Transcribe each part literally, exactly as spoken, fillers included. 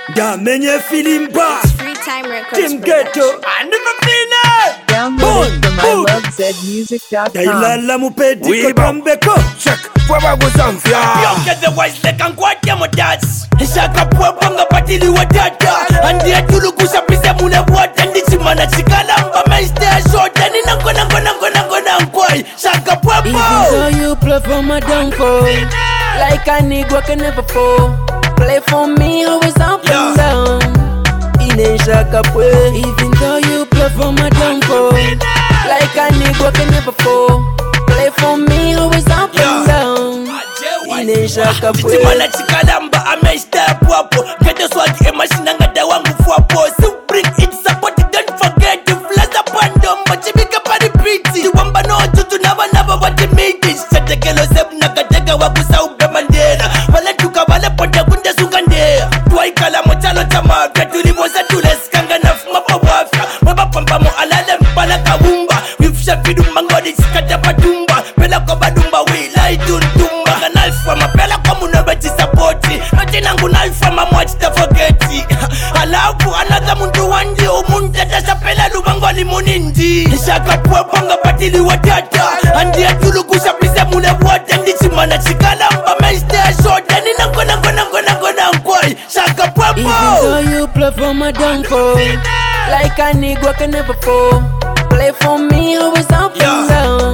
Damenye Filimba Tim Ghetto and the Mafina. Download from I love zed music dot com. Dailala mupedi ko Bambeko. Check. Pwaba go Zambia. Yo get the wise like and what them dads. Shaka pwanga patili wadata. And the atulu kusha pise mune what and the chimana chikalamba my stay short and in ango nango nango nango nango. Shaka pwabo. Even though you play for my downfall, like a nigga can never fall. Play for me always up and down. In a shaka pwe. Even though you play for my downfall, like a nigga can never fall. Play for me always up and down. In a shaka pwe. Chimana chikalamba ame stay pwapo. Get the swag e machine ngada wangu fwapo. So bring it support don't forget to flash up and down. But you make up a pretty. The wamba no tutu never never what the meetings. Chatekelo sep nakateka wakusa ube mandela. Wale tuka wale ponda kunde sungandea. Tuai kala mochalo chama. Katuli moza tules kanga na fuma pa wafya. Mweba pamba mo alale mpala kawumba. Wifsha fidu mangodi chikata patumba. Pela kwa badumba we lai tuntumba. Kanalfa mapela kwa munobeti sapoti. Notina ngunalfa mamwachi tafogeti. Alafu another muntu wandi umunta tasapela lubangoli munindi. Shaka pwa panga patili watata. Andi atulu kusapise mune wata. Ndi chimana chikalamba stay short. Ani nango nango nango nango nango. Shaka pwa Even though you play for my downfall, like a nigga can never fall. Play for me always up and down.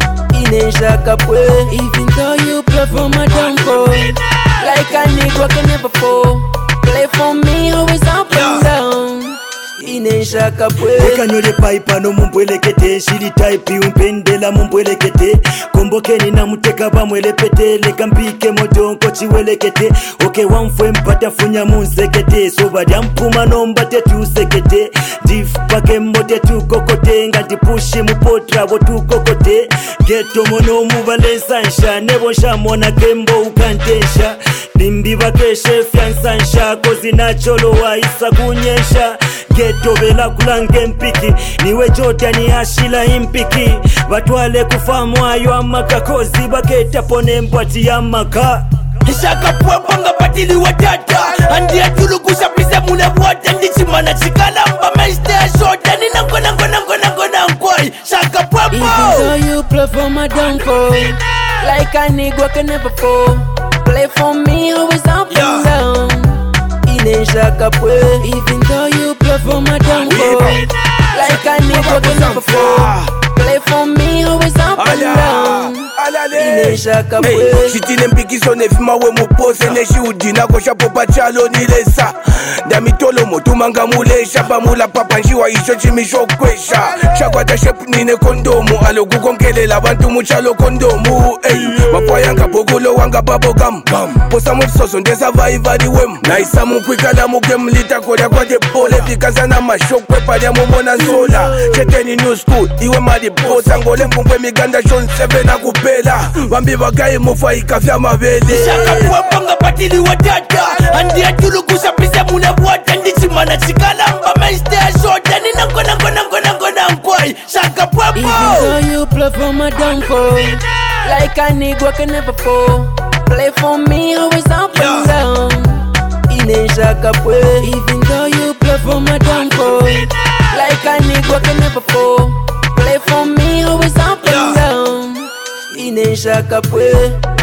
In a shaka pwe. Even though you play for my downfall, like a nigga can never fall. Play for me always up and down. In a shaka pwe. Ekanyole paipa no mumpwelekete. Shili taipi umpendela mumpwelekete. Kombokeni na muteka bamwelepete. Leka mpike mojo nkochi welekete. Oke wamfwe mpata funya munsekete. Soba diampuma nomba tetu sekete. Dif pake mbote tu kokote. Ngati pushi mupotra wotu kokote. Geto mono muvale sansha. Nebo shamona kembo ukantesha. Nimbi bakeshe fiansansha. Kozi nacholo wa isa kunyesha. Geto bela kulange mpiki. Niwe jota ni ashila impiki. Batwale kufamu ayo amaka. Kozi baketa pone mpati ya maka. Shaka pwa panga patili watata. Andi atulu kusapise mune wata. Ndi chimana chikalamba my stay short. Ani nango nango nango nango nango. Shaka pwa Even though you play for my downfall, like a nigga can never fall. Play for me always up and down. In a shaka pwe. Even though you play for my downfall, like a nigga can never fall. Play for me always up and down. In a shaka pwe. Shitine mpikiso nefima we mupose ne shudi na kosha popa chalo nilesa. Damitolo motumanga mulesha pamula papa njiwa isho chimisho kwesha. Shakwata shepu nine kondomu alo kukonkelela bantu muchalo kondomu. Ey, mapwayanga pokolo wanga babogam. Posa mufsoso ndesa vaivari wem. Na isa mukwikala mukem lita koda kwa de pole. Fikaza na mashokwe padia mumona zola. Cheteni new school iwe mariposa. Ngole mpungwe miganda shon seven na kupela. Wambi wagaye mufa ikafya mavele. Shaka pwa panga patili watata. Andi atulu kusapise mune wata. Ndi chimana chikalamba my stay short. Ani nango nango nango nango nango. Shaka pwa Even pwa. though you play for my downfall, like a nigga can never fall. Play for me always up and down. In a shaka pwe. Even though you play for my downfall, like a nigga can never fall. Play for me always up and down. In a shaka pwe.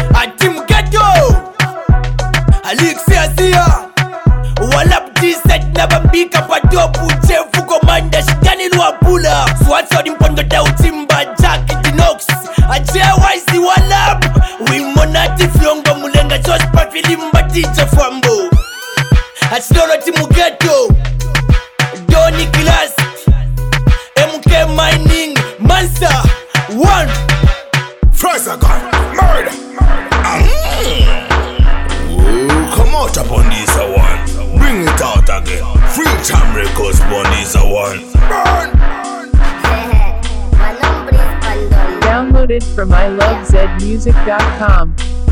Tim Ghetto Alexia Zia Walap G-set Nabambika Patopu Chefu Komanda Shikani Luapula Swatso Dimpondo Dautimba Jackie Dinox Ajea Waisi Walap Wimonati Flongo Mulenga Jospa Filimba Teacher Fambo Achidoro Timu Ghetto Donny Glass M K Mining Mansa One Frazagon, murder. Mm. Oh, come out upon this a one. Bring it out again. Free Time Records upon this a one. Burn. Downloaded from I love zed music dot com.